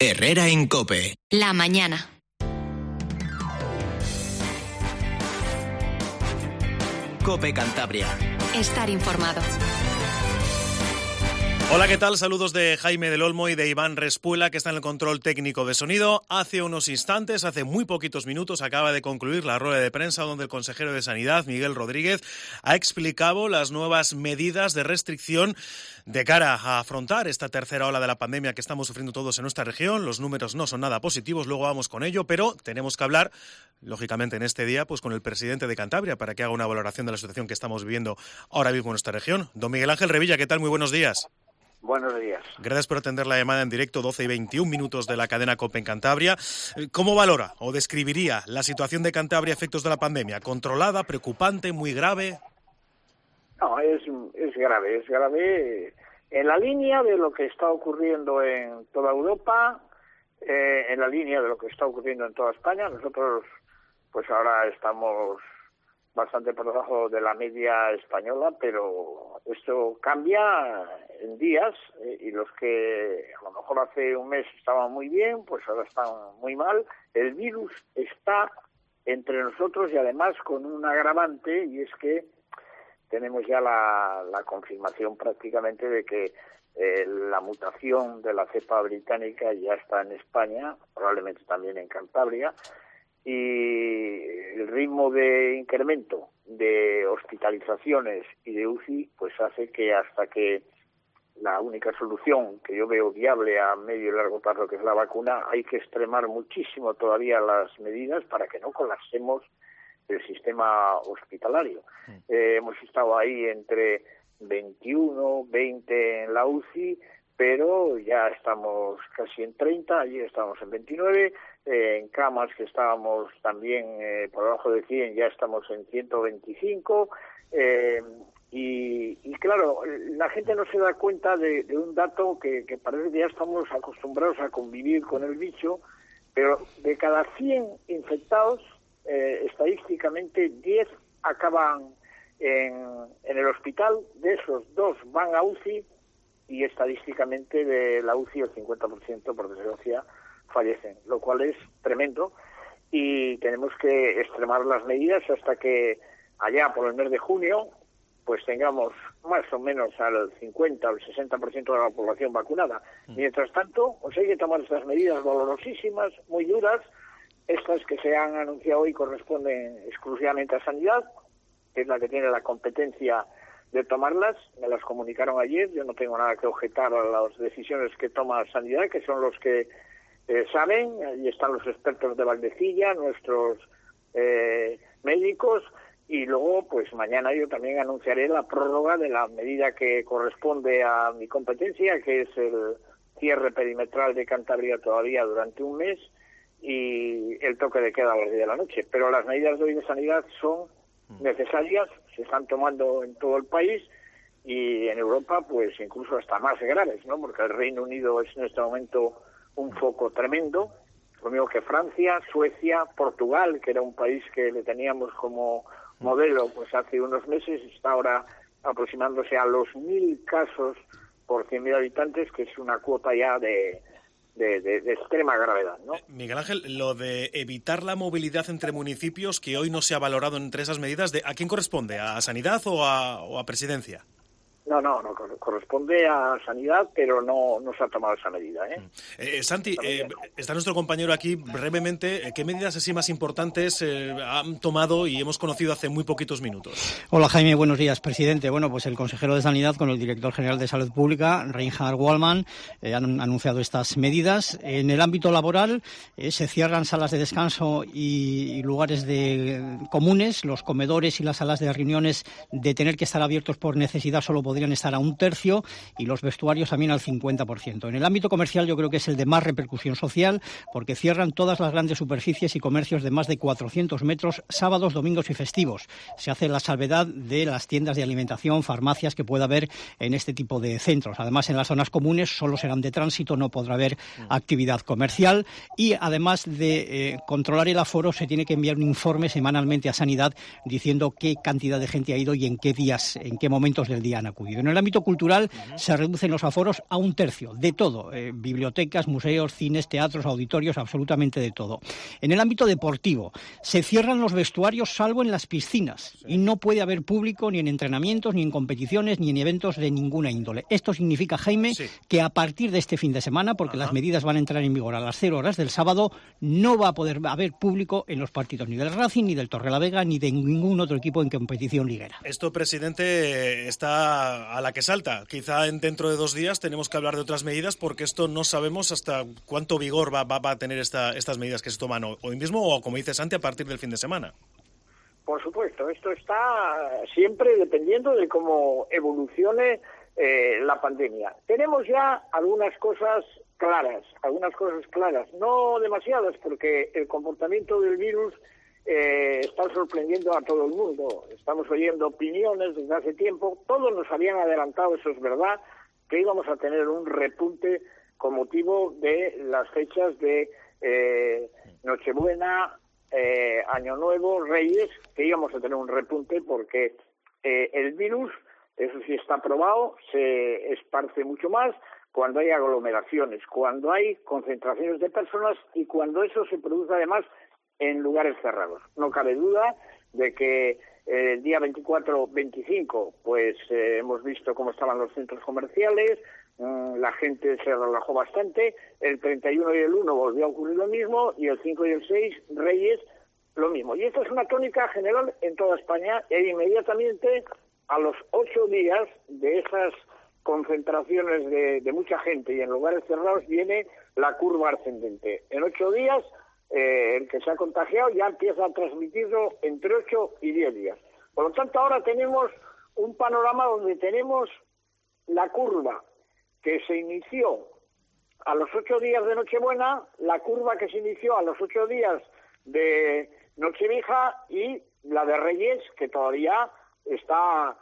Herrera en COPE. La mañana. COPE Cantabria. Estar informado. Hola, ¿qué tal? Saludos de Jaime del Olmo y de Iván Respuela, que está en el control técnico de sonido. Hace unos instantes, hace muy poquitos minutos, acaba de concluir la rueda de prensa donde el consejero de Sanidad, Miguel Rodríguez, ha explicado las nuevas medidas de restricción de cara a afrontar esta tercera ola de la pandemia que estamos sufriendo todos en nuestra región. Los números no son nada positivos, luego vamos con ello, pero tenemos que hablar, lógicamente en este día, pues con el presidente de Cantabria para que haga una valoración de la situación que estamos viviendo ahora mismo en nuestra región. Don Miguel Ángel Revilla, ¿qué tal? Muy buenos días. Buenos días. Gracias por atender la llamada en directo, 12 y 21 minutos de la cadena COPE en Cantabria. ¿Cómo valora o describiría la situación de Cantabria a efectos de la pandemia? ¿Controlada, preocupante, muy grave? No, es grave en la línea de lo que está ocurriendo en toda Europa, en la línea de lo que está ocurriendo en toda España. Nosotros, pues ahora estamos bastante por debajo de la media española, pero esto cambia en días y los que a lo mejor hace un mes estaban muy bien, pues ahora están muy mal. El virus está entre nosotros y además con un agravante, y es que tenemos ya la confirmación prácticamente de que la mutación de la cepa británica ya está en España, probablemente también en Cantabria, y el ritmo de incremento de hospitalizaciones y de UCI pues hace que hasta que la única solución que yo veo viable a medio y largo plazo, que es la vacuna, hay que extremar muchísimo todavía las medidas para que no colapsemos el sistema hospitalario. Hemos estado ahí entre 21, 20 en la UCI, pero ya estamos casi en 30, ayer estábamos en 29, en camas que estábamos también por debajo de 100, ya estamos en 125, y claro, la gente no se da cuenta de un dato que parece que ya estamos acostumbrados a convivir con el bicho, pero de cada 100 infectados, estadísticamente 10 acaban en el hospital, de esos 2 van a UCI, y estadísticamente de la UCI el 50%, por desgracia, fallecen, lo cual es tremendo, y tenemos que extremar las medidas hasta que allá por el mes de junio pues tengamos más o menos al 50 o el 60% de la población vacunada. Mientras tanto, pues hay que tomar estas medidas dolorosísimas, muy duras. Estas que se han anunciado hoy corresponden exclusivamente a Sanidad, que es la que tiene la competencia de tomarlas. Me las comunicaron ayer, yo no tengo nada que objetar a las decisiones que toma Sanidad, que son los que saben. Ahí están los expertos de Valdecilla, nuestros médicos, y luego pues mañana yo también anunciaré la prórroga de la medida que corresponde a mi competencia, que es el cierre perimetral de Cantabria todavía durante un mes y el toque de queda a las 10 de la noche. Pero las medidas de hoy de Sanidad son necesarias, se están tomando en todo el país y en Europa pues incluso hasta más graves, ¿no? Porque el Reino Unido es en este momento un foco tremendo, lo mismo que Francia, Suecia, Portugal, que era un país que le teníamos como modelo pues hace unos meses, está ahora aproximándose a los 1.000 casos por 100.000 habitantes, que es una cuota ya de extrema gravedad, ¿no? Miguel Ángel, lo de evitar la movilidad entre municipios, que hoy no se ha valorado entre esas medidas, ¿a quién corresponde? ¿A Sanidad o a Presidencia? No, corresponde a Sanidad, pero no se ha tomado esa medida, Santi, está nuestro compañero aquí. Brevemente, ¿qué medidas así más importantes han tomado y hemos conocido hace muy poquitos minutos? Hola Jaime, buenos días, presidente. Bueno, pues el consejero de Sanidad con el director general de Salud Pública, Reinhard Wallmann, han anunciado estas medidas. En el ámbito laboral se cierran salas de descanso y lugares comunes. Los comedores y las salas de reuniones, de tener que estar abiertos por necesidad, solo podrían estar a 1/3 y los vestuarios también al 50%. En el ámbito comercial yo creo que es el de más repercusión social, porque cierran todas las grandes superficies y comercios de más de 400 metros sábados, domingos y festivos. Se hace la salvedad de las tiendas de alimentación, farmacias que pueda haber en este tipo de centros. Además, en las zonas comunes solo serán de tránsito, no podrá haber actividad comercial, y además de controlar el aforo, se tiene que enviar un informe semanalmente a Sanidad diciendo qué cantidad de gente ha ido y en qué días, en qué momentos del día han acudido. medio. En el ámbito cultural se reducen los aforos a 1/3, de todo, bibliotecas, museos, cines, teatros, auditorios, absolutamente de todo. En el ámbito deportivo se cierran los vestuarios salvo en las piscinas y no puede haber público ni en entrenamientos, ni en competiciones, ni en eventos de ninguna índole. Esto significa, Jaime, que a partir de este fin de semana, porque las medidas van a entrar en vigor a las 0 horas del sábado, no va a poder haber público en los partidos ni del Racing, ni del Torrelavega, ni de ningún otro equipo en competición liguera. Esto, presidente, está a la que salta. Quizá dentro de 2 días tenemos que hablar de otras medidas, porque esto no sabemos hasta cuánto vigor va a tener estas medidas que se toman hoy mismo o, como dice Santi, a partir del fin de semana. Por supuesto, esto está siempre dependiendo de cómo evolucione la pandemia. Tenemos ya algunas cosas claras, no demasiadas, porque el comportamiento del virus está sorprendiendo a todo el mundo. Estamos oyendo opiniones desde hace tiempo, todos nos habían adelantado, eso es verdad, que íbamos a tener un repunte con motivo de las fechas de Nochebuena, Año Nuevo, Reyes, que íbamos a tener un repunte porque el virus, eso sí está probado, se esparce mucho más cuando hay aglomeraciones, cuando hay concentraciones de personas y cuando eso se produce además en lugares cerrados. No cabe duda de que el día 24-25 pues hemos visto cómo estaban los centros comerciales, la gente se relajó bastante, el 31 y el 1 volvió a ocurrir lo mismo y el 5 y el 6, Reyes, lo mismo. Y esto es una tónica general en toda España e inmediatamente a los 8 días de esas concentraciones de mucha gente y en lugares cerrados viene la curva ascendente. En 8 días el que se ha contagiado ya empieza a transmitirlo entre 8 y 10 días. Por lo tanto, ahora tenemos un panorama donde tenemos la curva que se inició a los 8 días de Nochebuena, la curva que se inició a los 8 días de Nochevieja y la de Reyes, que todavía está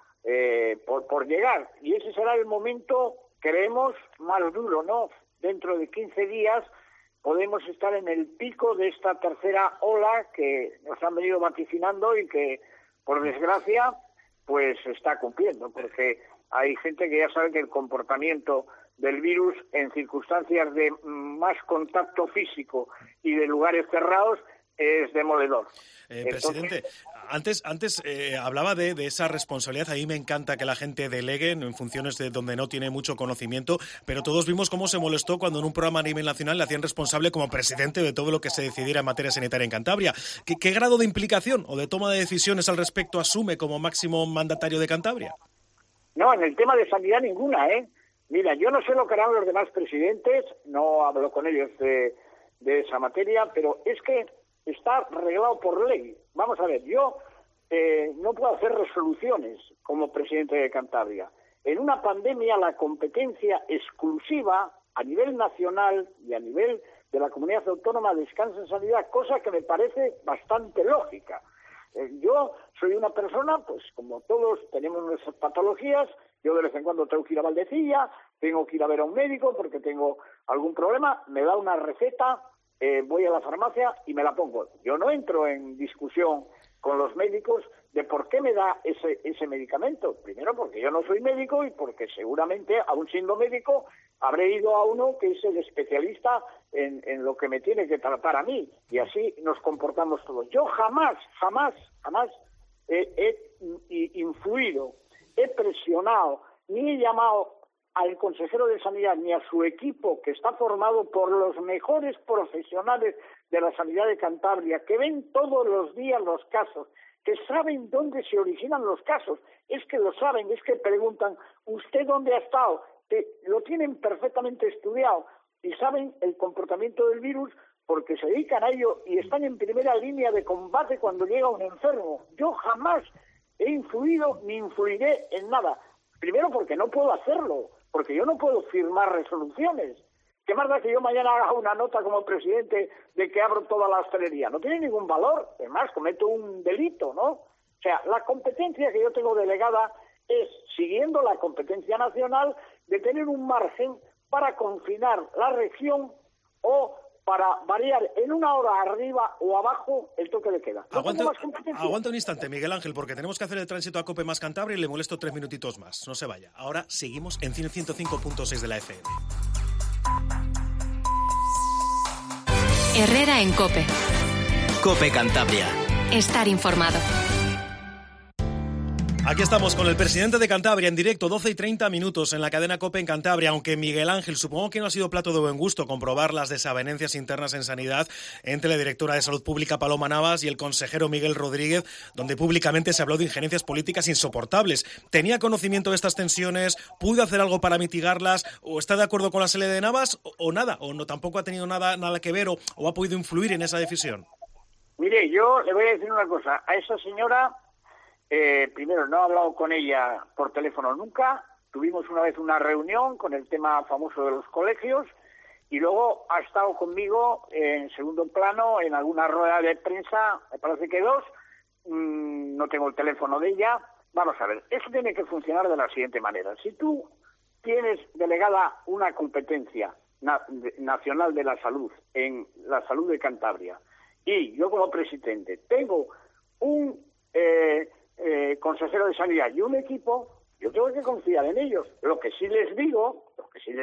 por llegar. Y ese será el momento, creemos, más duro, ¿no? Dentro de 15 días podemos estar en el pico de esta tercera ola que nos han venido vaticinando y que, por desgracia, pues se está cumpliendo, porque hay gente que ya sabe que el comportamiento del virus en circunstancias de más contacto físico y de lugares cerrados es demoledor. Presidente, antes hablaba de esa responsabilidad. A mí me encanta que la gente delegue en funciones de donde no tiene mucho conocimiento, pero todos vimos cómo se molestó cuando en un programa a nivel nacional le hacían responsable como presidente de todo lo que se decidiera en materia sanitaria en Cantabria. ¿Qué grado de implicación o de toma de decisiones al respecto asume como máximo mandatario de Cantabria? No, en el tema de sanidad ninguna, Mira, yo no sé lo que harán los demás presidentes, no hablo con ellos de esa materia, pero es que está reglado por ley. Vamos a ver, yo no puedo hacer resoluciones como presidente de Cantabria. En una pandemia la competencia exclusiva a nivel nacional y a nivel de la comunidad autónoma descansa en sanidad, cosa que me parece bastante lógica. Yo soy una persona, pues como todos tenemos nuestras patologías, yo de vez en cuando tengo que ir a Valdecilla, tengo que ir a ver a un médico porque tengo algún problema, me da una receta, voy a la farmacia y me la pongo. Yo no entro en discusión con los médicos de por qué me da ese medicamento. Primero porque yo no soy médico y porque seguramente, aún siendo médico, habré ido a uno que es el especialista en lo que me tiene que tratar a mí. Y así nos comportamos todos. Yo jamás he influido, he presionado, ni he llamado al consejero de Sanidad ni a su equipo, que está formado por los mejores profesionales de la sanidad de Cantabria, que ven todos los días los casos, que saben dónde se originan los casos. Es que lo saben, es que preguntan, ¿usted dónde ha estado? Lo tienen perfectamente estudiado y saben el comportamiento del virus porque se dedican a ello y están en primera línea de combate cuando llega un enfermo. Yo jamás he influido ni influiré en nada. Primero porque no puedo hacerlo, porque yo no puedo firmar resoluciones. ¿Qué más da que yo mañana haga una nota como presidente de que abro toda la hostelería? No tiene ningún valor, además cometo un delito, ¿no? O sea, la competencia que yo tengo delegada es, siguiendo la competencia nacional, de tener un margen para confinar la región o para variar en una hora arriba o abajo el toque de queda. Aguanta un instante, Miguel Ángel, porque tenemos que hacer el tránsito a COPE más Cantabria y le molesto 3 minutitos más. No se vaya. Ahora seguimos en 105.6 de la FM. Herrera en COPE. COPE Cantabria. Estar informado. Aquí estamos con el presidente de Cantabria en directo, 12:30 en la cadena COPE en Cantabria. Aunque Miguel Ángel, supongo que no ha sido plato de buen gusto comprobar las desavenencias internas en sanidad entre la directora de Salud Pública Paloma Navas y el consejero Miguel Rodríguez, donde públicamente se habló de injerencias políticas insoportables. ¿Tenía conocimiento de estas tensiones? ¿Pudo hacer algo para mitigarlas? ¿O está de acuerdo con la salida de Navas? ¿O nada? ¿O no tampoco ha tenido nada que ver o ha podido influir en esa decisión? Mire, yo le voy a decir una cosa. A esa señora... primero, no he hablado con ella por teléfono nunca. Tuvimos una vez una reunión con el tema famoso de los colegios y luego ha estado conmigo en segundo plano en alguna rueda de prensa, me parece que 2. No tengo el teléfono de ella. Vamos a ver, eso tiene que funcionar de la siguiente manera. Si tú tienes delegada una competencia nacional de la salud en la salud de Cantabria y yo como presidente tengo un... consejero de sanidad y un equipo, yo tengo que confiar en ellos. Lo que sí les digo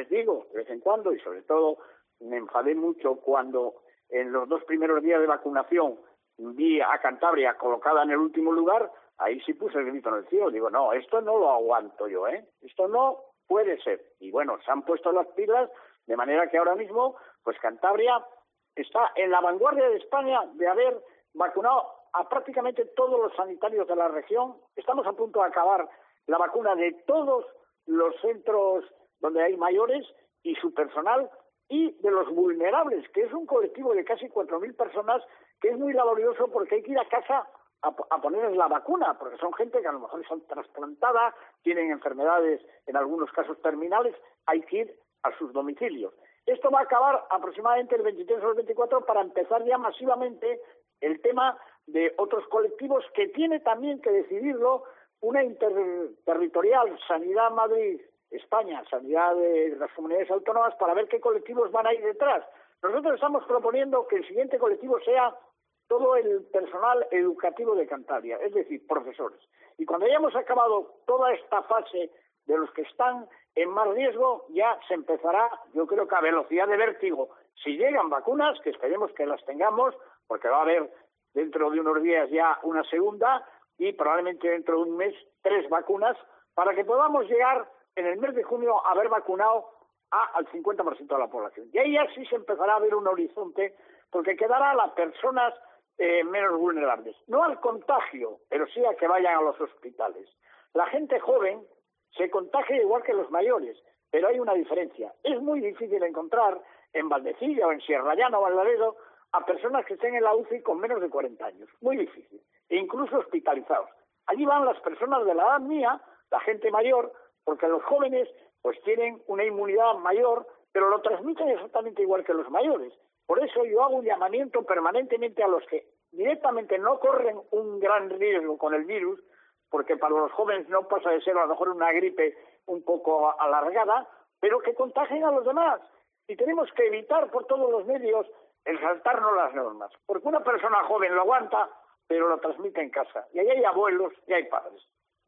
de vez en cuando, y sobre todo me enfadé mucho cuando en los 2 primeros días de vacunación vi a Cantabria colocada en el último lugar, ahí sí puse el grito en el cielo. Digo, no, esto no lo aguanto yo, esto no puede ser. Y bueno, se han puesto las pilas, de manera que ahora mismo, pues Cantabria está en la vanguardia de España de haber vacunado a prácticamente todos los sanitarios de la región. Estamos a punto de acabar la vacuna de todos los centros donde hay mayores y su personal, y de los vulnerables, que es un colectivo de casi 4.000 personas, que es muy laborioso porque hay que ir a casa a ponerles la vacuna, porque son gente que a lo mejor están trasplantada, tienen enfermedades, en algunos casos terminales, hay que ir a sus domicilios. Esto va a acabar aproximadamente el 23 o el 24 para empezar ya masivamente el tema de otros colectivos que tiene también que decidirlo una interterritorial, Sanidad Madrid-España, Sanidad de las comunidades autónomas, para ver qué colectivos van a ir detrás. Nosotros estamos proponiendo que el siguiente colectivo sea todo el personal educativo de Cantabria, es decir, profesores. Y cuando hayamos acabado toda esta fase de los que están en más riesgo, ya se empezará, yo creo que a velocidad de vértigo, si llegan vacunas, que esperemos que las tengamos, porque va a haber dentro de unos días ya una segunda y probablemente dentro de un mes 3 vacunas, para que podamos llegar en el mes de junio a haber vacunado al 50% de la población. Y ahí ya sí se empezará a ver un horizonte, porque quedará a las personas menos vulnerables. No al contagio, pero sí a que vayan a los hospitales. La gente joven se contagia igual que los mayores, pero hay una diferencia. Es muy difícil encontrar en Valdecilla o en Sierra Llana o en Laredo a personas que estén en la UCI con menos de 40 años. Muy difícil. E incluso hospitalizados. Allí van las personas de la edad mía, la gente mayor, porque los jóvenes pues tienen una inmunidad mayor, pero lo transmiten exactamente igual que los mayores. Por eso yo hago un llamamiento permanentemente a los que directamente no corren un gran riesgo con el virus, porque para los jóvenes no pasa de ser a lo mejor una gripe un poco alargada, pero que contagien a los demás. Y tenemos que evitar por todos los medios el saltarnos las normas, porque una persona joven lo aguanta, pero lo transmite en casa. Y ahí hay abuelos y hay padres.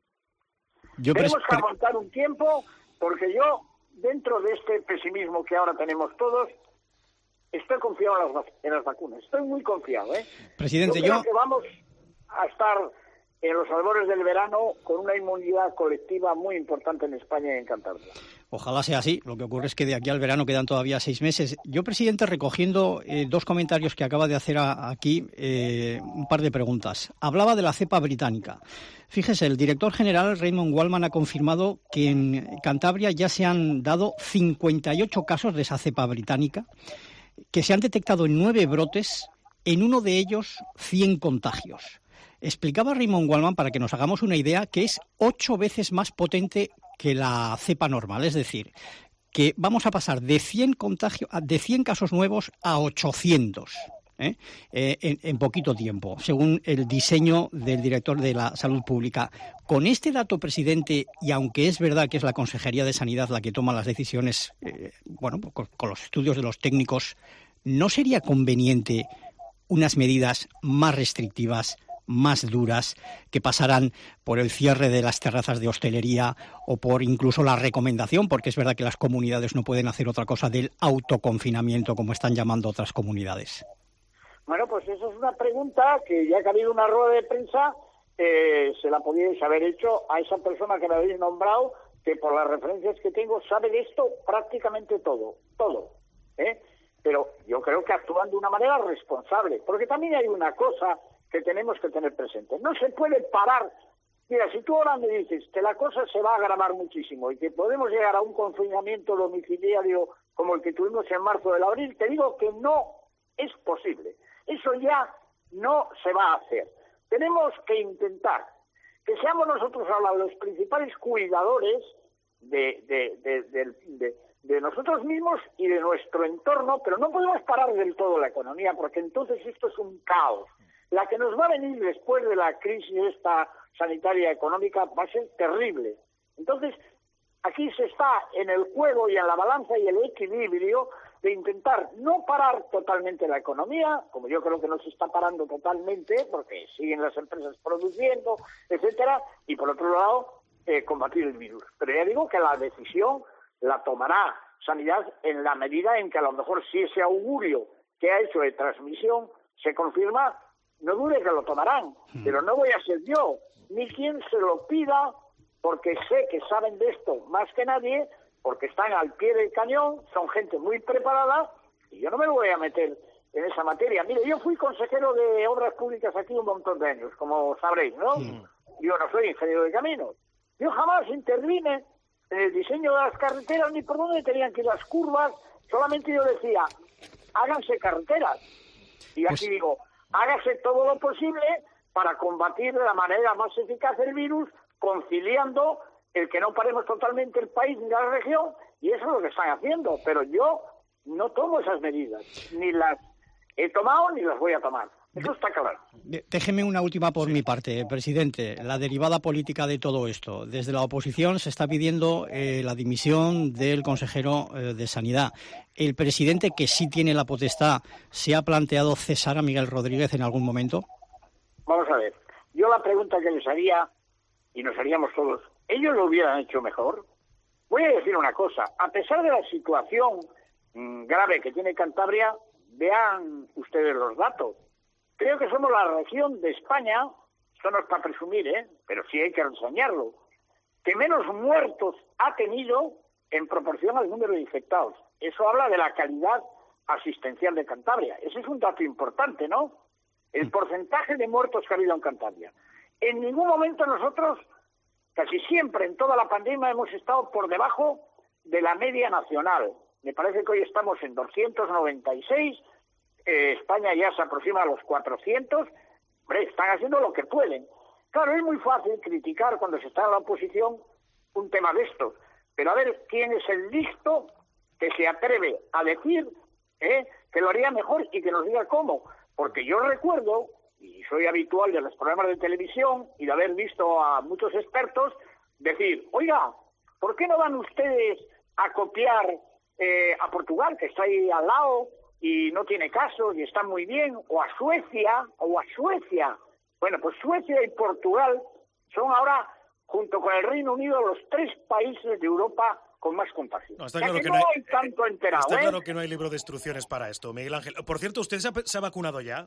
Tenemos que aguantar un tiempo, porque yo, dentro de este pesimismo que ahora tenemos todos, estoy confiado en las vacunas. Estoy muy confiado, Presidente, yo creo que vamos a estar en los albores del verano con una inmunidad colectiva muy importante en España y en Cantabria. Ojalá sea así. Lo que ocurre es que de aquí al verano quedan todavía 6 meses. Yo, presidente, recogiendo 2 comentarios que acaba de hacer aquí, un par de preguntas. Hablaba de la cepa británica. Fíjese, el director general, Raymond Wallman, ha confirmado que en Cantabria ya se han dado 58 casos de esa cepa británica, que se han detectado en 9 brotes, en uno de ellos 100 contagios. Explicaba Raymond Wallman, para que nos hagamos una idea, que es 8 veces más potente que la cepa normal. Es decir, que vamos a pasar de 100 casos nuevos a 800 en poquito tiempo, según el diseño del director de la Salud Pública. Con este dato, presidente, y aunque es verdad que es la Consejería de Sanidad la que toma las decisiones, con los estudios de los técnicos, ¿no sería conveniente unas medidas más restrictivas, más duras, que pasaran por el cierre de las terrazas de hostelería o por incluso la recomendación, porque es verdad que las comunidades no pueden hacer otra cosa, del autoconfinamiento, como están llamando otras comunidades? Bueno, pues eso es una pregunta que ya que ha habido una rueda de prensa, se la podíais haber hecho a esa persona que me habéis nombrado, que por las referencias que tengo sabe de esto prácticamente todo, Pero yo creo que actúan de una manera responsable, porque también hay una cosa que tenemos que tener presente. No se puede parar. Mira, si tú ahora me dices que la cosa se va a agravar muchísimo y que podemos llegar a un confinamiento domiciliario como el que tuvimos en marzo del abril, te digo que no es posible. Eso ya no se va a hacer. Tenemos que intentar que seamos nosotros ahora los principales cuidadores de nosotros mismos y de nuestro entorno, pero no podemos parar del todo la economía, porque entonces esto es un caos. La que nos va a venir después de la crisis esta sanitaria económica va a ser terrible. Entonces, aquí se está en el juego y en la balanza y el equilibrio de intentar no parar totalmente la economía, como yo creo que no se está parando totalmente, porque siguen las empresas produciendo, etcétera, y por otro lado, combatir el virus. Pero ya digo que la decisión la tomará Sanidad en la medida en que a lo mejor si ese augurio que ha hecho de transmisión se confirma, no dude que lo tomarán, pero no voy a ser yo, ni quien se lo pida, porque sé que saben de esto más que nadie, porque están al pie del cañón, son gente muy preparada, y yo no me voy a meter en esa materia. Mire, yo fui consejero de Obras Públicas aquí un montón de años, como sabréis, ¿no? Yo no soy ingeniero de caminos. Yo jamás intervine en el diseño de las carreteras ni por dónde tenían que ir las curvas, solamente yo decía, háganse carreteras. Y aquí digo, hágase todo lo posible para combatir de la manera más eficaz el virus, conciliando el que no paremos totalmente el país ni la región, y eso es lo que están haciendo. Pero yo no tomo esas medidas, ni las he tomado ni las voy a tomar. Eso está claro. Déjeme una última por mi parte, presidente. La derivada política de todo esto. Desde la oposición se está pidiendo la dimisión del consejero de Sanidad. ¿El presidente, que sí tiene la potestad, se ha planteado cesar a Miguel Rodríguez en algún momento? Vamos a ver. Yo la pregunta que les haría, y nos haríamos todos, ¿ellos lo hubieran hecho mejor? Voy a decir una cosa. A pesar de la situación grave que tiene Cantabria, vean ustedes los datos. Creo que somos la región de España, esto no es para presumir, pero sí hay que enseñarlo, que menos muertos ha tenido en proporción al número de infectados. Eso habla de la calidad asistencial de Cantabria. Ese es un dato importante, ¿no? El porcentaje de muertos que ha habido en Cantabria. En ningún momento nosotros, casi siempre en toda la pandemia, hemos estado por debajo de la media nacional. Me parece que hoy estamos en 296, España ya se aproxima a los 400, hombre, están haciendo lo que pueden. Claro, es muy fácil criticar cuando se está en la oposición un tema de estos, pero a ver quién es el listo que se atreve a decir que lo haría mejor y que nos diga cómo. Porque yo recuerdo, y soy habitual de los programas de televisión y de haber visto a muchos expertos, decir, oiga, ¿por qué no van ustedes a copiar a Portugal, que está ahí al lado, y no tiene caso, y está muy bien, o a Suecia. Bueno, pues Suecia y Portugal son ahora, junto con el Reino Unido, los 3 países de Europa con más contagio. No, está claro que no hay tanto enterado. Está claro que no hay libro de instrucciones para esto, Miguel Ángel. Por cierto, ¿usted se ha vacunado ya?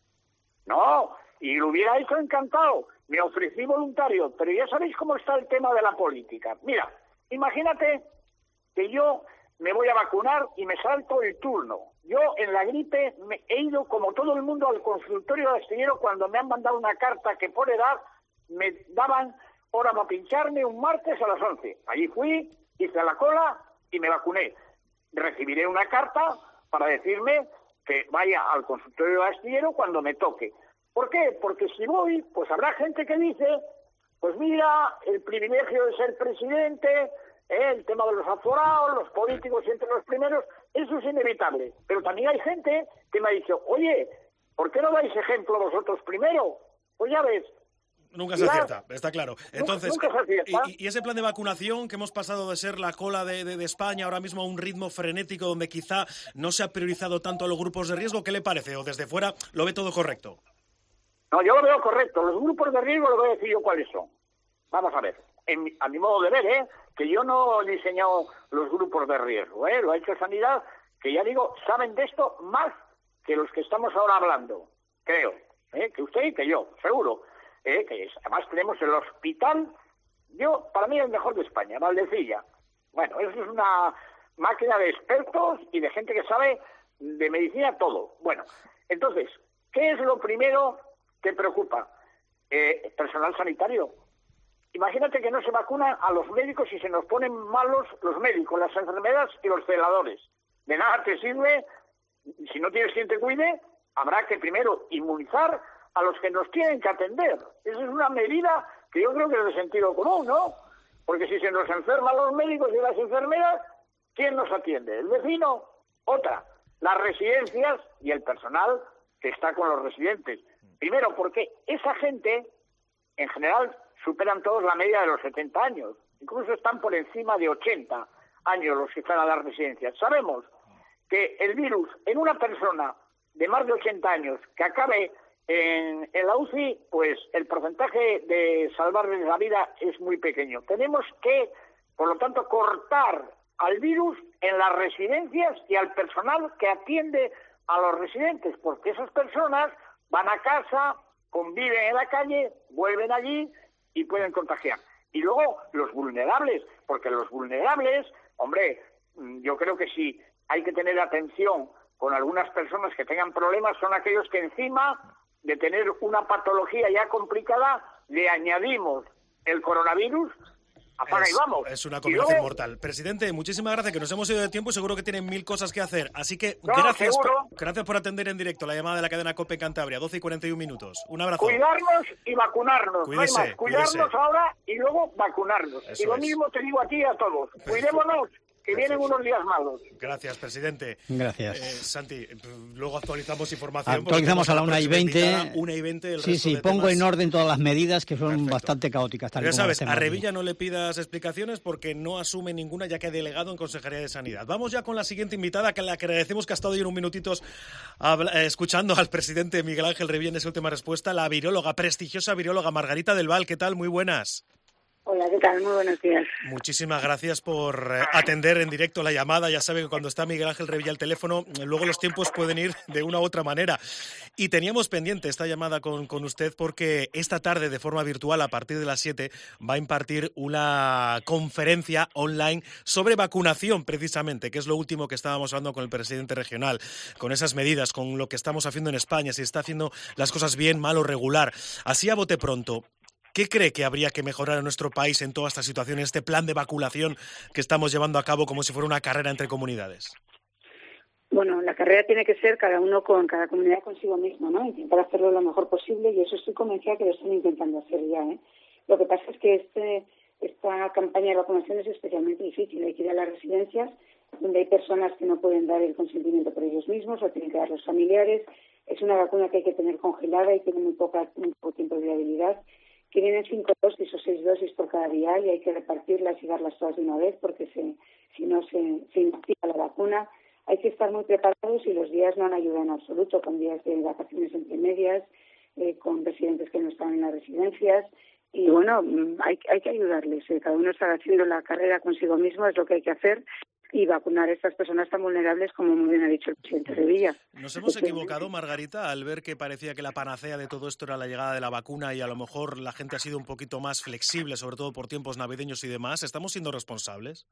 No, y lo hubiera hecho encantado. Me ofrecí voluntario, pero ya sabéis cómo está el tema de la política. Mira, imagínate que yo me voy a vacunar y me salto el turno. Yo en la gripe he ido, como todo el mundo, al consultorio de astillero cuando me han mandado una carta que por edad me daban hora para pincharme un martes a las 11. Allí fui, hice la cola y me vacuné. Recibiré una carta para decirme que vaya al consultorio de astillero cuando me toque. ¿Por qué? Porque si voy, pues habrá gente que dice, pues mira, el privilegio de ser presidente, el tema de los aforados, los políticos siempre los primeros, eso es inevitable. Pero también hay gente que me ha dicho, oye, ¿por qué no dais ejemplo vosotros primero? Pues ya ves, Nunca se acierta, está claro. Entonces, nunca se acierta. Y ese plan de vacunación, que hemos pasado de ser la cola de España ahora mismo a un ritmo frenético donde quizá no se ha priorizado tanto a los grupos de riesgo, ¿qué le parece? ¿O desde fuera lo ve todo correcto? No, yo lo veo correcto. Los grupos de riesgo, lo voy a decir yo cuáles son. Vamos a ver. A mi modo de ver, que yo no he diseñado los grupos de riesgo, lo ha hecho Sanidad, que ya digo, saben de esto más que los que estamos ahora hablando, creo, que usted y que yo, seguro, además tenemos el hospital, para mí el mejor de España, Valdecilla. Bueno, eso es una máquina de expertos y de gente que sabe de medicina todo. Bueno, entonces, ¿qué es lo primero que preocupa? Personal sanitario. Imagínate que no se vacunan a los médicos y se nos ponen malos los médicos, las enfermeras y los celadores. De nada te sirve, si no tienes quien te cuide, habrá que primero inmunizar a los que nos tienen que atender. Esa es una medida que yo creo que es de sentido común, ¿no? Porque si se nos enferman los médicos y las enfermeras, ¿quién nos atiende? ¿El vecino? Otra, las residencias y el personal que está con los residentes. Primero, porque esa gente, en general, superan todos la media de los 70 años. Incluso están por encima de 80 años los que están a las residencias. Sabemos que el virus en una persona de más de 80 años que acabe en la UCI, pues el porcentaje de salvarles la vida es muy pequeño. Tenemos que, por lo tanto, cortar al virus en las residencias y al personal que atiende a los residentes, porque esas personas van a casa, conviven en la calle, vuelven allí y pueden contagiar. Y luego los vulnerables, porque los vulnerables, hombre, yo creo que sí hay que tener atención con algunas personas que tengan problemas, son aquellos que encima de tener una patología ya complicada, le añadimos el coronavirus, apaga y vamos. Es una combinación mortal. Presidente, muchísimas gracias, que nos hemos ido de tiempo y seguro que tienen 1000 cosas que hacer. Así que gracias por atender en directo la llamada de la cadena COPE Cantabria, 12 y 41 minutos. Un abrazo. Cuidarnos y vacunarnos. Cuídese, no hay más. Cuidarnos cuídese. ahora y luego vacunarnos. Eso y lo es. mismo te digo a ti y a todos. Cuidémonos, que vienen unos días malos. Gracias, presidente. Gracias. Santi, luego actualizamos información. Actualizamos a la 1:20. 1:20. Sí, pongo en orden todas las medidas que son bastante caóticas. Pero ya sabes, a Revilla no le pidas explicaciones porque no asume ninguna, ya que ha delegado en Consejería de Sanidad. Vamos ya con la siguiente invitada, que la que agradecemos que ha estado ahí unos minutitos escuchando al presidente Miguel Ángel Revilla en esa última respuesta, la viróloga, prestigiosa viróloga Margarita del Val. ¿Qué tal? Muy buenas. Hola, ¿qué tal? Muy buenos días. Muchísimas gracias por atender en directo la llamada. Ya sabe que cuando está Miguel Ángel Revilla al teléfono, luego los tiempos pueden ir de una u otra manera. Y teníamos pendiente esta llamada con usted porque esta tarde, de forma virtual, a partir de las 7, va a impartir una conferencia online sobre vacunación, precisamente, que es lo último que estábamos hablando con el presidente regional, con esas medidas, con lo que estamos haciendo en España, si está haciendo las cosas bien, mal o regular. Así a bote pronto, ¿qué cree que habría que mejorar en nuestro país en toda esta situación, en este plan de vacunación que estamos llevando a cabo como si fuera una carrera entre comunidades? Bueno, la carrera tiene que ser cada comunidad consigo mismo, ¿no? Intentar hacerlo lo mejor posible y eso estoy convencida que lo están intentando hacer ya, ¿eh? Lo que pasa es que esta campaña de vacunación es especialmente difícil. Hay que ir a las residencias donde hay personas que no pueden dar el consentimiento por ellos mismos, lo tienen que dar los familiares. Es una vacuna que hay que tener congelada y tiene muy poco tiempo de viabilidad, que vienen 5 dosis o 6 dosis por cada día y hay que repartirlas y darlas todas de una vez porque si no se inactiva la vacuna. Hay que estar muy preparados y los días no han ayudado en absoluto, con días de vacaciones entre medias, con residentes que no están en las residencias. Y bueno, hay que ayudarles. Cada uno está haciendo la carrera consigo mismo, es lo que hay que hacer, y vacunar a estas personas tan vulnerables, como muy bien ha dicho el presidente Revilla. ¿Nos hemos equivocado, Margarita, al ver que parecía que la panacea de todo esto era la llegada de la vacuna y a lo mejor la gente ha sido un poquito más flexible, sobre todo por tiempos navideños y demás? ¿Estamos siendo responsables?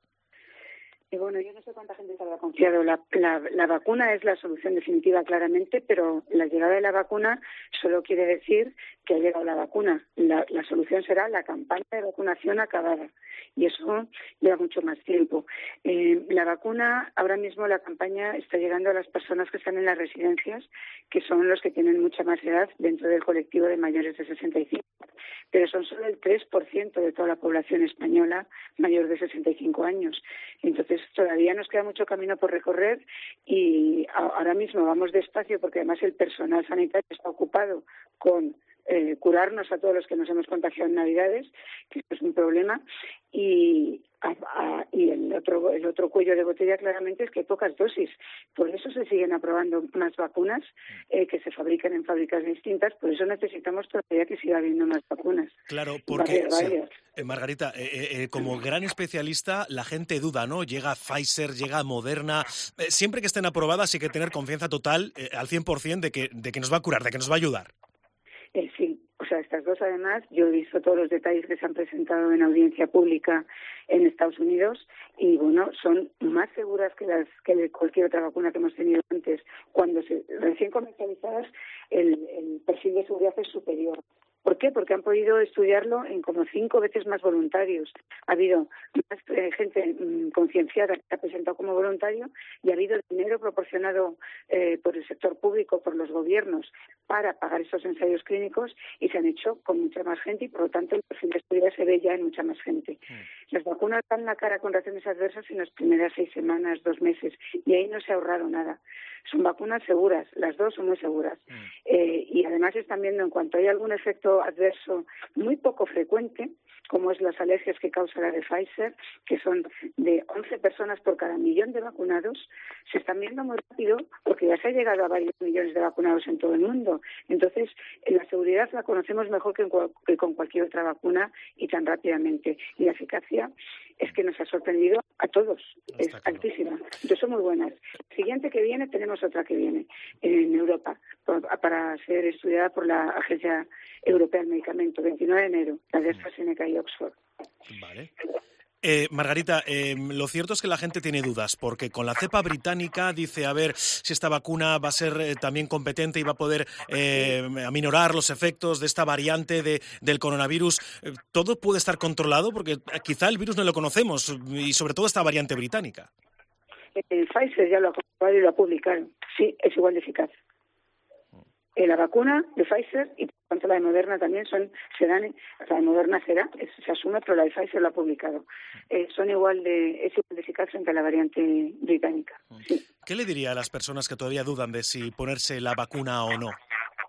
Y bueno, yo no sé cuánta gente se habrá confiado. La vacuna es la solución definitiva, claramente, pero la llegada de la vacuna solo quiere decir que ha llegado la vacuna. La solución será la campaña de vacunación acabada. Y eso lleva mucho más tiempo. La vacuna, ahora mismo la campaña está llegando a las personas que están en las residencias, que son los que tienen mucha más edad dentro del colectivo de mayores de 65. Pero son solo el 3% de toda la población española mayor de 65 años. Entonces, todavía nos queda mucho camino por recorrer y ahora mismo vamos despacio porque además el personal sanitario está ocupado con curarnos a todos los que nos hemos contagiado en Navidades, que esto es un problema, y el otro cuello de botella claramente es que hay pocas dosis. Por eso se siguen aprobando más vacunas que se fabrican en fábricas distintas. Por eso necesitamos todavía que siga habiendo más vacunas. Claro, porque Margarita, como gran especialista, la gente duda, ¿no? Llega Pfizer, llega Moderna. Siempre que estén aprobadas hay que tener confianza total al 100% de que nos va a curar, de que nos va a ayudar. Sí. O sea, estas dos, además, yo he visto todos los detalles que se han presentado en audiencia pública en Estados Unidos y, bueno, son más seguras que de cualquier otra vacuna que hemos tenido antes. Cuando recién comercializadas, el perfil de seguridad es superior. ¿Por qué? Porque han podido estudiarlo en como 5 veces más voluntarios. Ha habido más gente concienciada que se ha presentado como voluntario y ha habido dinero proporcionado por el sector público, por los gobiernos, para pagar esos ensayos clínicos y se han hecho con mucha más gente y, por lo tanto, el perfil de seguridad se ve ya en mucha más gente. Las vacunas dan la cara con reacciones adversas en las primeras 6 semanas, 2 meses, y ahí no se ha ahorrado nada. Son vacunas seguras, las dos son muy seguras. Y además están viendo, en cuanto hay algún efecto adverso muy poco frecuente, como es las alergias que causa la de Pfizer, que son de 11 personas por cada millón de vacunados, se están viendo muy rápido porque ya se ha llegado a varios millones de vacunados en todo el mundo. Entonces, la seguridad la conocemos mejor que con cualquier otra vacuna y tan rápidamente. Y la eficacia es que nos ha sorprendido a todos. Es altísima. Entonces, son muy buenas. La siguiente que viene, tenemos otra que viene en Europa para ser estudiada por la Agencia Europea del Medicamento, 29 de enero, la de AstraZeneca y Oxford. Vale. Margarita, lo cierto es que la gente tiene dudas, porque con la cepa británica dice, a ver si esta vacuna va a ser también competente y va a poder aminorar los efectos de esta variante del coronavirus. ¿Todo puede estar controlado? Porque quizá el virus no lo conocemos, y sobre todo esta variante británica. Pfizer ya lo ha comprobado y lo ha publicado. Sí, es igual de eficaz. La vacuna de Pfizer y por tanto la de Moderna también la de Moderna se asume, pero la de Pfizer lo ha publicado. Es igual de eficaz frente a la variante británica. Sí. ¿Qué le diría a las personas que todavía dudan de si ponerse la vacuna o no?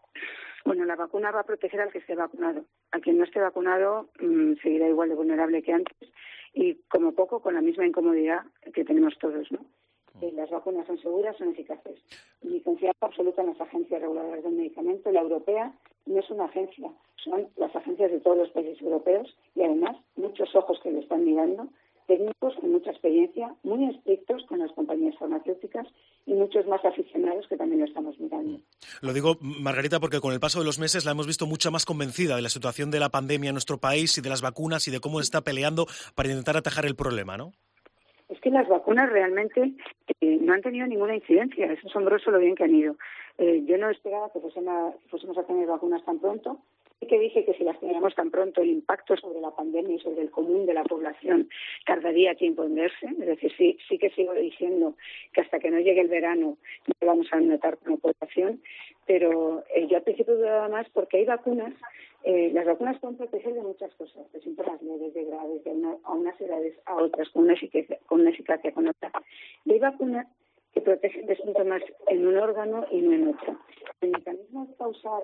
Bueno, la vacuna va a proteger al que esté vacunado. A quien no esté vacunado seguirá igual de vulnerable que antes y como poco con la misma incomodidad que tenemos todos, ¿no? Las vacunas son seguras, son eficaces. Mi confianza absoluta en las agencias reguladoras del medicamento. La europea no es una agencia, son las agencias de todos los países europeos y además muchos ojos que lo están mirando, técnicos con mucha experiencia, muy estrictos con las compañías farmacéuticas y muchos más aficionados que también lo estamos mirando. Lo digo, Margarita, porque con el paso de los meses la hemos visto mucho más convencida de la situación de la pandemia en nuestro país y de las vacunas y de cómo está peleando para intentar atajar el problema, ¿no? Es que las vacunas realmente no han tenido ninguna incidencia. Es asombroso lo bien que han ido. Yo no esperaba que fuésemos a tener vacunas tan pronto. Sí que dije que si las teníamos tan pronto, el impacto sobre la pandemia y sobre el común de la población tardaría tiempo en verse. Es decir, sí que sigo diciendo que hasta que no llegue el verano no lo vamos a notar como población. Pero yo al principio dudaba más porque hay vacunas. Las vacunas pueden proteger de muchas cosas, de síntomas leves, de graves, a unas edades a otras, con una eficacia con otra. Y hay vacunas que protegen de síntomas en un órgano y no en otro. El mecanismo de causar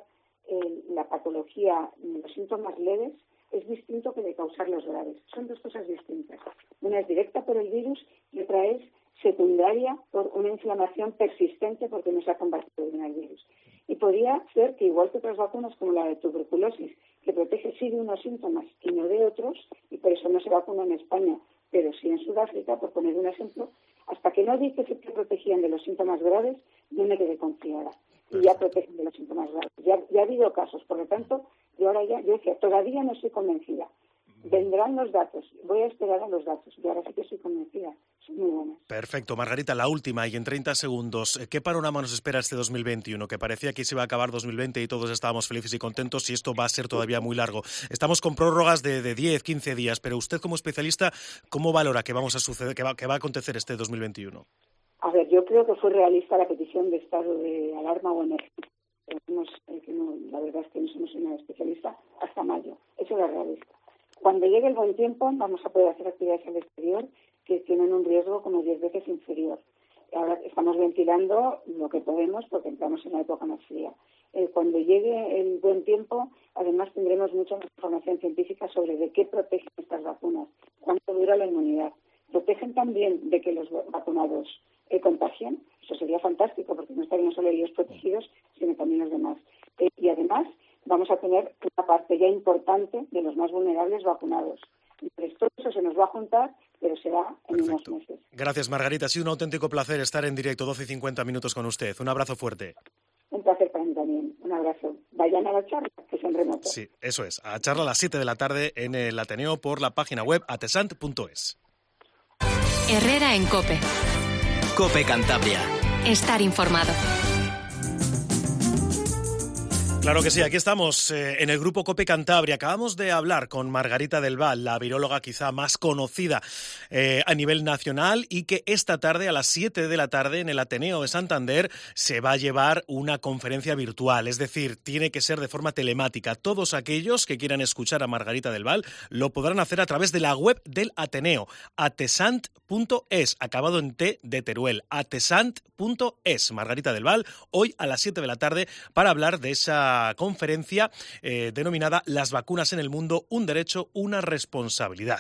la patología, los síntomas leves, es distinto que de causar los graves. Son dos cosas distintas. Una es directa por el virus y otra es secundaria por una inflamación persistente porque no se ha combatido bien el virus. Y podría ser que, igual que otras vacunas como la de tuberculosis, que protege sí de unos síntomas y no de otros, y por eso no se vacuna en España, pero sí en Sudáfrica, por poner un ejemplo, hasta que no dice que protegían de los síntomas graves, no me quedé confiada. Y ya protegen de los síntomas graves. Ya ha habido casos, por lo tanto, yo decía, todavía no estoy convencida. Vendrán los datos, voy a esperar a los datos, y ahora sí que estoy convencida, son muy buenas. Perfecto. Margarita, la última y en 30 segundos, ¿qué panorama nos espera este 2021? Que parecía que se iba a acabar 2020 y todos estábamos felices y contentos y esto va a ser todavía muy largo. Estamos con prórrogas de 10, 15 días, pero usted como especialista, ¿cómo valora que va a acontecer este 2021? A ver, yo creo que fue realista la petición de estado de alarma o emergencia. La verdad es que no somos una especialista hasta mayo, eso era realista. Cuando llegue el buen tiempo vamos a poder hacer actividades al exterior que tienen un riesgo como 10 veces inferior. Ahora estamos ventilando lo que podemos porque entramos en una época más fría. Cuando llegue el buen tiempo, además tendremos mucha más información científica sobre de qué protegen estas vacunas, cuánto dura la inmunidad. ¿Protegen también de que los vacunados contagien? Eso sería fantástico, porque no estarían solo ellos protegidos, sino también los demás. Y además vamos a tener una parte ya importante de los más vulnerables vacunados. Entonces, todo eso se nos va a juntar, pero será en unos meses. Gracias, Margarita. Ha sido un auténtico placer estar en directo 12 y 50 minutos con usted. Un abrazo fuerte. Un placer para mí también. Un abrazo. Vayan a la charla, que es en remoto. Sí, eso es. A charla a las 7 de la tarde en el Ateneo por la página web atesant.es. Herrera en COPE. COPE Cantabria. Estar informado. Claro que sí, aquí estamos en el grupo COPE Cantabria. Acabamos de hablar con Margarita del Val, la viróloga quizá más conocida a nivel nacional, y que esta tarde a las 7 de la tarde en el Ateneo de Santander se va a llevar una conferencia virtual, es decir, tiene que ser de forma telemática. Todos aquellos que quieran escuchar a Margarita del Val lo podrán hacer a través de la web del Ateneo, atesant.es, acabado en T de Teruel, atesant.es. Margarita del Val, hoy a las 7 de la tarde para hablar de esa conferencia denominada Las vacunas en el mundo, un derecho, una responsabilidad.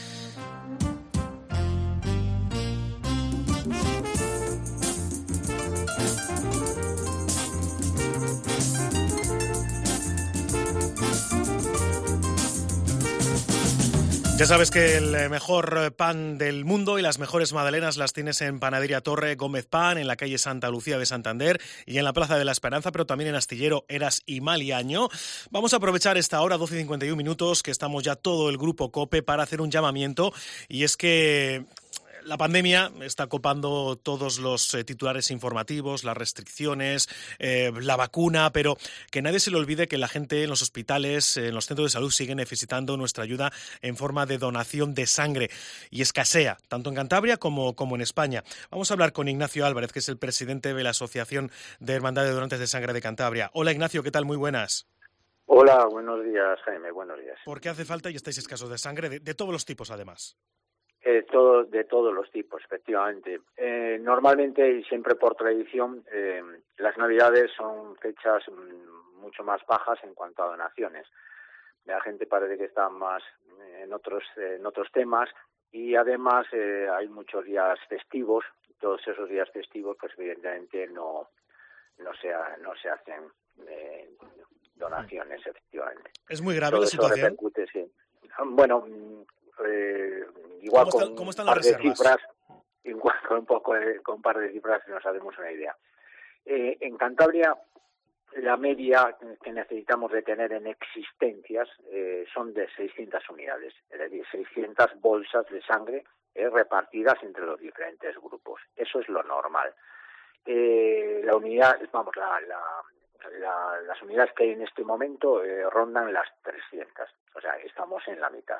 Ya sabes que el mejor pan del mundo y las mejores magdalenas las tienes en Panadería Torre Gómez Pan, en la calle Santa Lucía de Santander y en la Plaza de la Esperanza, pero también en Astillero, Eras y Maliaño. Vamos a aprovechar esta hora, 12 y 51 minutos, que estamos ya todo el grupo COPE para hacer un llamamiento, y es que la pandemia está copando todos los titulares informativos, las restricciones, la vacuna, pero que nadie se le olvide que la gente en los hospitales, en los centros de salud, sigue necesitando nuestra ayuda en forma de donación de sangre, y escasea, tanto en Cantabria como en España. Vamos a hablar con Ignacio Álvarez, que es el presidente de la Asociación de Hermandad de Donantes de Sangre de Cantabria. Hola, Ignacio, ¿qué tal? Muy buenas. Hola, buenos días, Jaime, buenos días. ¿Por qué hace falta y estáis escasos de sangre? De todos los tipos, además. De todos los tipos, efectivamente. Normalmente y siempre por tradición, las Navidades son fechas mucho más bajas en cuanto a donaciones. La gente parece que está más en otros temas, y además hay muchos días festivos. Todos esos días festivos, pues evidentemente no se hacen donaciones, efectivamente. Es muy grave todo la eso situación. Repercute, sí. Bueno, igual ¿Cómo están las reservas? Igual con un par de cifras nos hacemos una idea. En Cantabria, la media que necesitamos de tener en existencias son de 600 unidades, es decir, 600 bolsas de sangre repartidas entre los diferentes grupos. Eso es lo normal. La unidad, vamos, las unidades que hay en este momento rondan las 300, o sea, estamos en la mitad.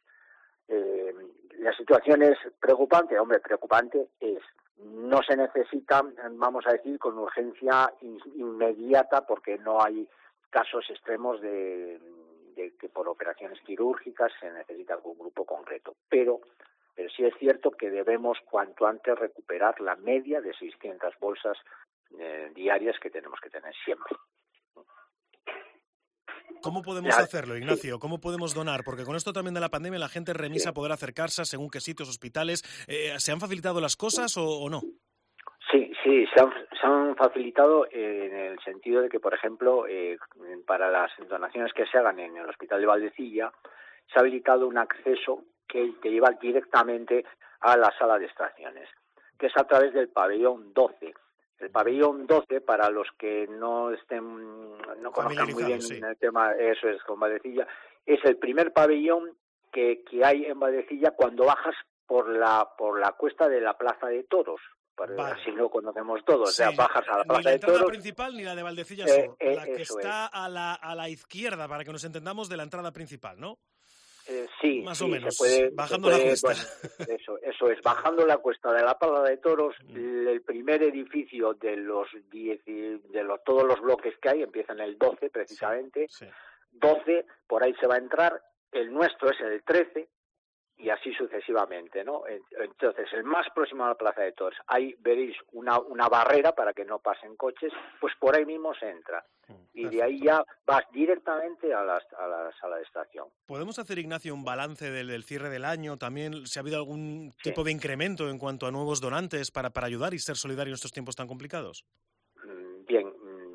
La situación es preocupante, preocupante es. No se necesita, vamos a decir, con urgencia inmediata, porque no hay casos extremos de que por operaciones quirúrgicas se necesita algún grupo concreto. Pero sí es cierto que debemos cuanto antes recuperar la media de 600 bolsas diarias que tenemos que tener siempre. ¿Cómo podemos hacerlo, Ignacio? Sí. ¿Cómo podemos donar? Porque con esto también de la pandemia la gente remisa a poder acercarse según qué sitios, hospitales. ¿Se han facilitado las cosas o no? Sí, se han facilitado en el sentido de que, por ejemplo, para las donaciones que se hagan en el Hospital de Valdecilla, se ha habilitado un acceso que te lleva directamente a la sala de extracciones, que es a través del pabellón 12. El pabellón 12, para los que no conozcan muy bien el tema, eso es con Valdecilla, es el primer pabellón que hay en Valdecilla cuando bajas por la cuesta de la Plaza de Toros. Vale. Así lo conocemos todos, sí, o sea, bajas a la Plaza de Toros. Ni la entrada principal ni la de Valdecilla Sur, la que está a la izquierda, para que nos entendamos, de la entrada principal, ¿no? Sí, más o menos, bajando la cuesta. Bueno, eso es, bajando la cuesta de la Plaza de Toros, el primer edificio de todos los bloques que hay, empieza en el 12 precisamente, 12, por ahí se va a entrar, el nuestro es el 13, y así sucesivamente, ¿no? Entonces, el más próximo a la Plaza de Toros, ahí veréis una barrera para que no pasen coches, pues por ahí mismo se entra. Y de ahí ya vas directamente a la sala de estación. ¿Podemos hacer, Ignacio, un balance del cierre del año? También, si ha habido algún tipo de incremento en cuanto a nuevos donantes para ayudar y ser solidario en estos tiempos tan complicados. Bien,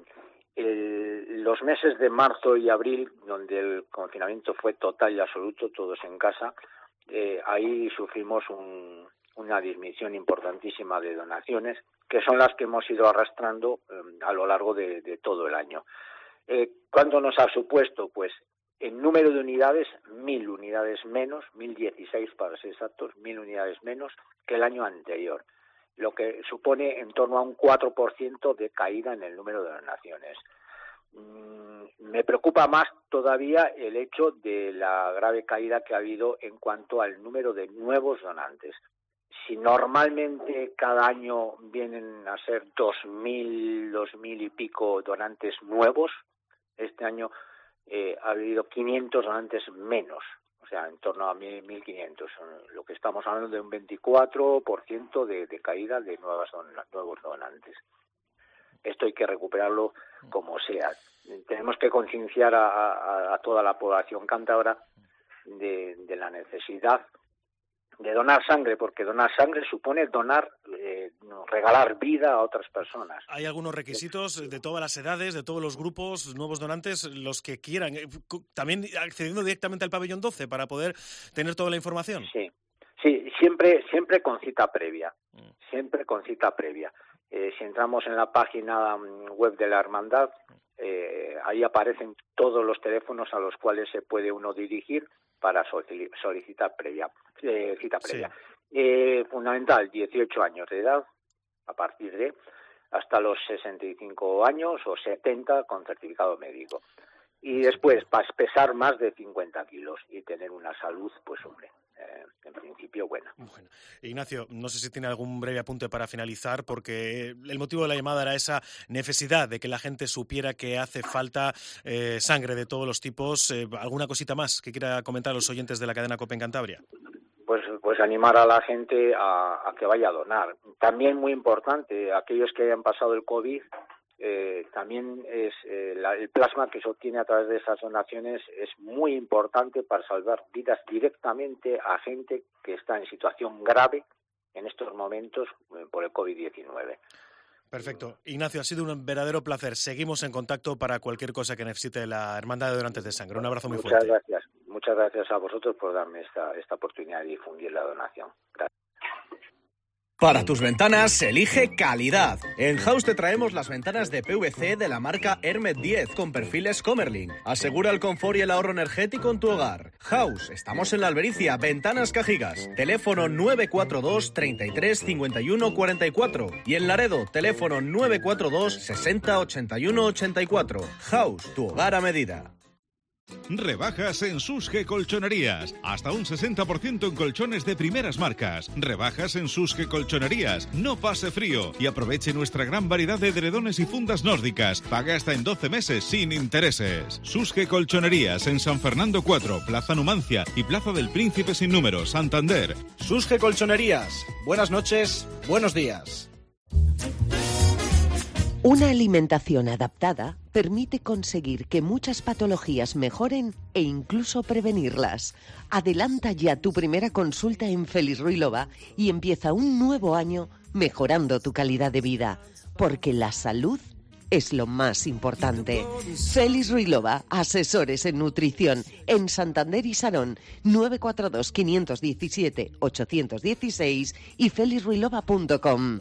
los meses de marzo y abril, donde el confinamiento fue total y absoluto, todos en casa, ahí sufrimos una disminución importantísima de donaciones, que son las que hemos ido arrastrando a lo largo de todo el año. ¿Cuánto nos ha supuesto? Pues en número de unidades, 1.000 unidades menos, 1.016 para ser exactos, 1.000 unidades menos que el año anterior, lo que supone en torno a un 4% de caída en el número de donaciones. Me preocupa más todavía el hecho de la grave caída que ha habido en cuanto al número de nuevos donantes. Si normalmente cada año vienen a ser 2.000 y pico donantes nuevos, este año ha habido 500 donantes menos, o sea, en torno a 1.500. Lo que estamos hablando de un 24% de caída de nuevos donantes. Esto hay que recuperarlo como sea. Tenemos que concienciar a toda la población cántabra de la necesidad de donar sangre, porque donar sangre supone regalar vida a otras personas. ¿Hay algunos requisitos de todas las edades, de todos los grupos, nuevos donantes, los que quieran, también accediendo directamente al pabellón 12 para poder tener toda la información? Sí, siempre con cita previa, siempre con cita previa. Si entramos en la página web de la hermandad, ahí aparecen todos los teléfonos a los cuales se puede uno dirigir para solicitar cita previa. Sí. Fundamental, 18 años de edad, a partir de hasta los 65 años o 70 con certificado médico. Y después, para pesar más de 50 kilos y tener una salud, pues hombre, en principio buena. Bueno, Ignacio, no sé si tiene algún breve apunte para finalizar, porque el motivo de la llamada era esa necesidad de que la gente supiera que hace falta sangre de todos los tipos. ¿Alguna cosita más que quiera comentar a los oyentes de la cadena COPE en Cantabria? Pues animar a la gente a que vaya a donar. También muy importante, aquellos que hayan pasado el COVID, también es el plasma que se obtiene a través de esas donaciones es muy importante para salvar vidas directamente a gente que está en situación grave en estos momentos por el COVID-19. Perfecto. Ignacio, ha sido un verdadero placer. Seguimos en contacto para cualquier cosa que necesite la Hermandad de Donantes de Sangre. Un abrazo muy fuerte. Muchas gracias a vosotros por darme esta oportunidad de difundir la donación. Gracias. Para tus ventanas, elige calidad. En House te traemos las ventanas de PVC de la marca Hermet 10 con perfiles Comerlin. Asegura el confort y el ahorro energético en tu hogar. House, estamos en la Albericia, Ventanas Cajigas. Teléfono 942 33 51 44. Y en Laredo, teléfono 942 60 81 84. House, tu hogar a medida. Rebajas en Susge Colchonerías. Hasta un 60% en colchones de primeras marcas. Rebajas en Susge Colchonerías. No pase frío y aproveche nuestra gran variedad de edredones y fundas nórdicas. Paga hasta en 12 meses sin intereses. Susge Colchonerías en San Fernando 4, Plaza Numancia y Plaza del Príncipe sin número, Santander. Susge Colchonerías. Buenas noches, buenos días. Una alimentación adaptada permite conseguir que muchas patologías mejoren e incluso prevenirlas. Adelanta ya tu primera consulta en Félix Ruilova y empieza un nuevo año mejorando tu calidad de vida, porque la salud es lo más importante. Félix Ruilova, asesores en nutrición, en Santander y Sarón, 942 517 816 y felixruilova.com.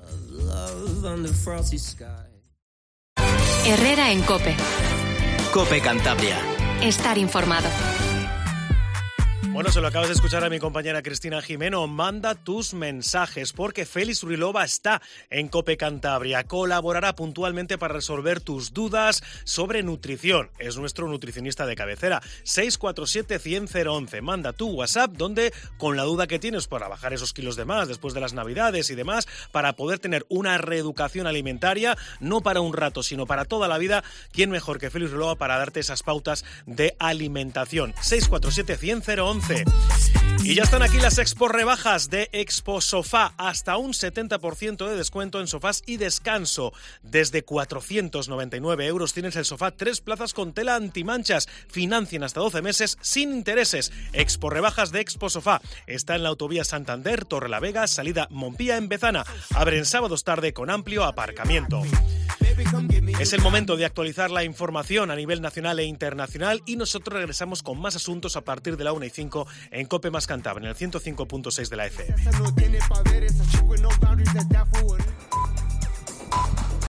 Herrera en COPE. COPE Cantabria. Estar informado. Bueno, se lo acabas de escuchar a mi compañera Cristina Jimeno. Manda tus mensajes porque Félix Ruilova está en COPE Cantabria. Colaborará puntualmente para resolver tus dudas sobre nutrición. Es nuestro nutricionista de cabecera. 647-100-011. Manda tu WhatsApp donde, con la duda que tienes para bajar esos kilos de más después de las Navidades y demás, para poder tener una reeducación alimentaria, no para un rato, sino para toda la vida, ¿quién mejor que Félix Ruilova para darte esas pautas de alimentación? 647-100-011. 15. Y ya están aquí las expo rebajas de Expo Sofá, hasta un 70% de descuento en sofás y descanso. Desde 499 euros tienes el sofá 3 plazas con tela antimanchas. Financian hasta 12 meses sin intereses. Expo rebajas de Expo Sofá. Está en la autovía Santander, Torrelavega, salida Montpía en Bezana. Abren sábados tarde con amplio aparcamiento. Es el momento de actualizar la información a nivel nacional e internacional y nosotros regresamos con más asuntos a partir de la 1:05 en COPE más Cantabria, en el 105.6 de la FM.